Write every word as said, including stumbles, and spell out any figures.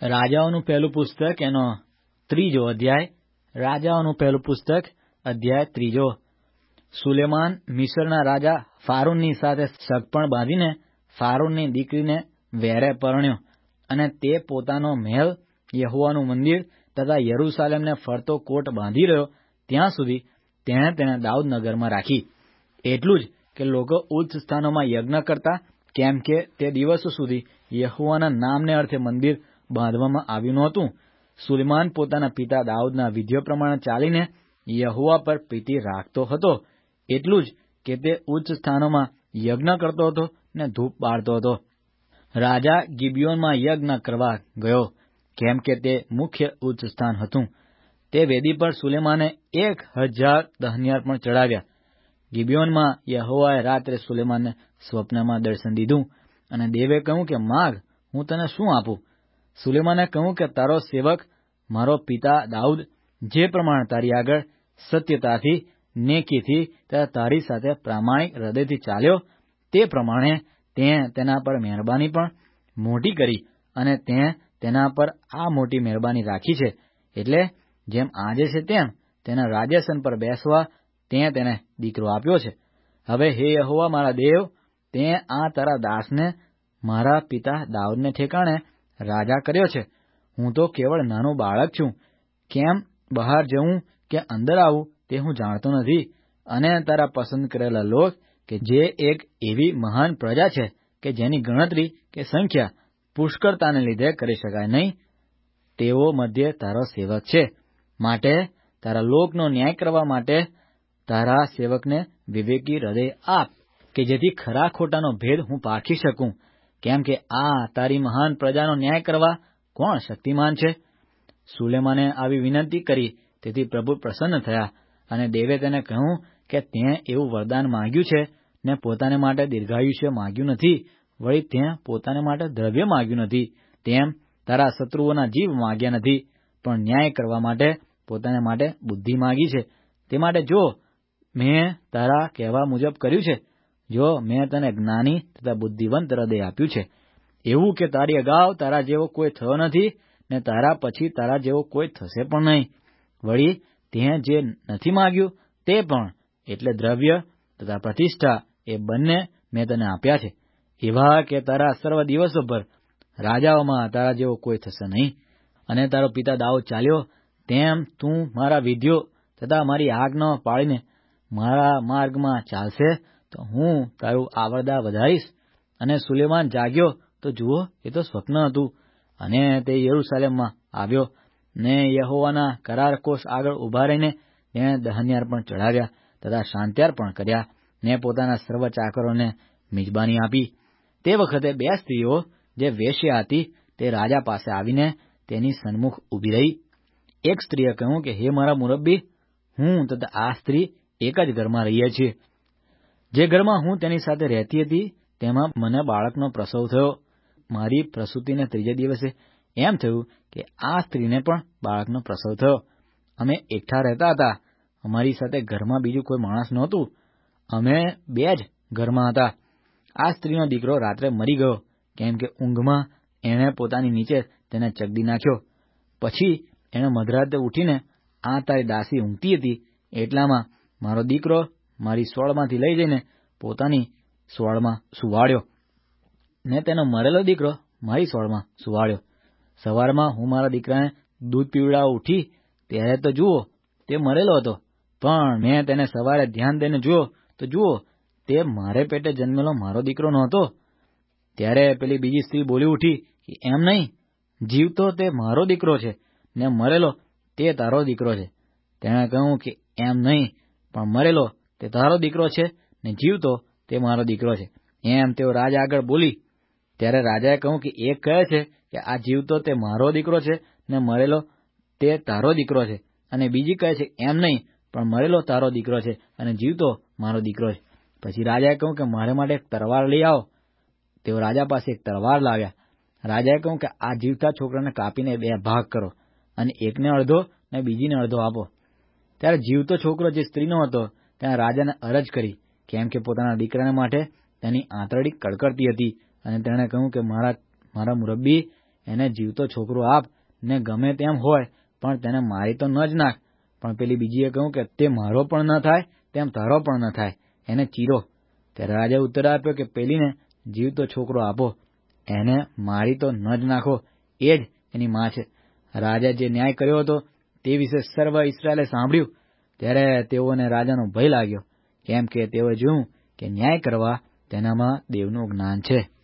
રાજાઓનું પહેલું પુસ્તક એનો ત્રીજો અધ્યાય. રાજાઓનું પહેલું પુસ્તક અધ્યાય ત્રીજો. સુલેમાન મિસરના રાજા ફારૂનની સાથે સગપણ બાંધીને ફારૂનની દીકરીને વેરે પરણ્યો, અને તે પોતાનો મહેલ, યહોવાનું મંદિર તથા યરૂશાલેમને ફરતો કોટ બાંધી રહ્યો ત્યાં સુધી તેણે તેને દાઉદનગરમાં રાખી. એટલું જ કે લોકો ઉચ્ચ સ્થાનોમાં યજ્ઞ કરતા, કેમ કે તે દિવસો સુધી યહોવાના નામને અર્થે મંદિર બાંધવામાં આવ્યું નહોતું. સુલેમાન પોતાના પિતા દાઉદના વિધિઓ પ્રમાણે ચાલીને યહોવા પર પ્રીતિ રાખતો હતો. એટલું જ કે તે ઉચ્ચ સ્થાનોમાં યજ્ઞ કરતો હતો ને ધૂપ બાળતો હતો. રાજા ગિબિયોનમાં યજ્ઞ કરવા ગયો, કેમ કે તે મુખ્ય ઉચ્ચ સ્થાન હતું. તે વેદી પર સુલેમાને એક હજાર દહન્યાર ચડાવ્યા. ગિબિયોનમાં યહોવાએ રાત્રે સુલેમાનને સ્વપ્નમાં દર્શન દીધું, અને દેવે કહ્યું કે માગ, હું તને શું આપું? સુલેમાને કહ્યું કે તારો સેવક મારો પિતા દાઉદ જે પ્રમાણે તારી આગળ સત્યતાથી, નેકીથી તથા તારી સાથે પ્રામાણિક હૃદયથી ચાલ્યો, તે પ્રમાણે તેં તેના પર મહેરબાની પણ મોટી કરી, અને તેં તેના પર આ મોટી મહેરબાની રાખી છે. એટલે જેમ આજે છે તેમ તેના રાજ્યાસન પર બેસવા તેં તેને દીકરો આપ્યો છે. હવે હે યહોવા મારા દેવ, તેં આ તારા દાસને મારા પિતા દાઉદને ઠેકાણે રાજા કર્યો છે. હું તો કેવળ નાનું બાળક છું. કેમ બહાર જવું કે અંદર આવું તે હું જાણતો નથી. અને તારા પસંદ કરેલા લોક કે જે એક એવી મહાન પ્રજા છે કે જેની ગણતરી કે સંખ્યા પુષ્કળતાને લીધે કરી શકાય નહીં, તેઓ મધ્યે તારો સેવક છે. માટે તારા લોકનો ન્યાય કરવા માટે તારા સેવકને વિવેકી હૃદય આપ, કે જેથી ખરા ખોટાનો ભેદ હું પારખી શકું. કેમ કે આ તારી મહાન પ્રજાનો ન્યાય કરવા કોણ શક્તિમાન છે? સુલેમાને આવી વિનંતી કરી, તેથી પ્રભુ પ્રસન્ન થયા, અને દેવે તેને કહ્યું કે તેં એવું વરદાન માંગ્યું છે ને પોતાને માટે દીર્ઘાયુષ્ય માંગ્યું નથી, વળી તેં પોતાને માટે દ્રવ્ય માંગ્યું નથી, તેમ તારા શત્રુઓના જીવ માંગ્યા નથી, પણ ન્યાય કરવા માટે પોતાને માટે બુદ્ધિ માંગી છે. તે માટે જો મેં તારા કહેવા મુજબ કર્યું છે, જો મેં તને જ્ઞાની તથા બુદ્ધિવંત હૃદય આપ્યું છે, એવું કે તારી અગાઉ તારા જેવો કોઈ થયો નથી, ને તારા પછી તારા જેવો કોઈ થશે પણ નહીં. વળી તેં જે નથી માંગ્યું તે પણ, એટલે દ્રવ્ય તથા પ્રતિષ્ઠા, એ બંને મેં તને આપ્યા છે, એવા કે તારા સર્વ દિવસો પર રાજાઓમાં તારા જેવો કોઈ થશે નહીં. અને તારો પિતા દાઉદ ચાલ્યો તેમ તું મારા વિધિઓ તથા મારી આજ્ઞાઓ પાળીને મારા માર્ગમાં ચાલશે, તો હું તારું આવરદા વધારીશ. અને સુલેમાન જાગ્યો તો જુઓ, એ તો સ્વપ્ન હતું. અને તે યરૂશાલેમમાં આવ્યો ને યહોવાના કરાર કોષ આગળ ઉભા રહીને તેણે દહન્યાર પણ ચડાવ્યા તથા શાંત્યાર પણ કર્યા, ને પોતાના સર્વ ચાકરોને મિજબાની આપી. તે વખતે બે સ્ત્રીઓ જે વેશ્યા હતી તે રાજા પાસે આવીને તેની સન્મુખ ઊભી રહી. એક સ્ત્રીએ કહ્યું કે હે મારા મુરબ્બી, હું તથા આ સ્ત્રી એક જ ઘરમાં રહીએ છીએ. જે ઘરમાં હું તેની સાથે રહેતી હતી તેમાં મને બાળકનો પ્રસવ થયો. મારી પ્રસૂતિને ત્રીજે દિવસે એમ થયું કે આ સ્ત્રીને પણ બાળકનો પ્રસવ થયો. અમે એકઠા રહેતા હતા. અમારી સાથે ઘરમાં બીજું કોઈ માણસ નહોતું. અમે બે જ ઘરમાં હતા. આ સ્ત્રીનો દીકરો રાત્રે મરી ગયો, કેમ કે ઊંઘમાં એણે પોતાની નીચે તેને ચગડી નાખ્યો. પછી એણે મધરાતે ઉઠીને આ તારી દાસી ઊંઘતી હતી એટલામાં મારો દીકરો મારી સોળમાંથી લઈ જઈને પોતાની સોળમાં સુવાડ્યો, ને તેનો મરેલો દીકરો મારી સોળમાં સુવાડ્યો. સવારમાં હું મારા દીકરાને દૂધ પીવડાવવા ઉઠી ત્યારે તો જુઓ તે મરેલો હતો, પણ મેં તેને સવારે ધ્યાન દઈને જુઓ તો જુઓ તે મારે પેટે જન્મેલો મારો દીકરો નહોતો. ત્યારે પેલી બીજી સ્ત્રી બોલી ઉઠી કે એમ નહીં, જીવતો તે મારો દીકરો છે, ને મરેલો તે તારો દીકરો છે. તેણે કહ્યું કે એમ નહીં, પણ મરેલો તે તારો દીકરો છે, ને જીવતો તે મારો દીકરો છે. એમ તેઓ રાજા આગળ બોલી. ત્યારે રાજાએ કહ્યું કે એક કહે છે કે આ જીવતો તે મારો દીકરો છે, ને મરેલો તે તારો દીકરો છે, અને બીજી કહે છે એમ નહીં, પણ મરેલો તારો દીકરો છે અને જીવતો મારો દીકરો છે. પછી રાજાએ કહ્યું કે મારે માટે એક તલવાર લઈ આવો. તેઓ રાજા પાસે એક તલવાર લાવ્યા. રાજાએ કહ્યું કે આ જીવતા છોકરાને કાપીને બે ભાગ કરો, અને એકને અડધો ને બીજીને અડધો આપો. ત્યારે જીવતો છોકરો જે સ્ત્રીનો હતો તેણે રાજાને અરજ કરી, કેમ કે પોતાના દીકરાને માટે તેની આંતરડી કડકડતી હતી, અને તેણે કહ્યું કે મારા મારા મુરબ્બી, એને જીવતો છોકરો આપ, ને ગમે તેમ હોય પણ તેને મારી તો ન જ નાખ. પણ પેલી બીજીએ કહ્યું કે તે મારો પણ ન થાય તેમ તારો પણ ન થાય, એને ચીરો. ત્યારે રાજાએ ઉત્તર આપ્યો કે પેલીને જીવતો છોકરો આપો, એને મારી તો ન જ નાખો, એ જ એની માં છે. રાજા જે ન્યાય કર્યો હતો તે વિશે સર્વ ઇસ્રાએલે સાંભળ્યું. ત્યારે તેઓને રાજાનો ભય લાગ્યો, કેમ કે તેઓએ જોયું કે ન્યાય કરવા તેનામાં દેવનું જ્ઞાન છે.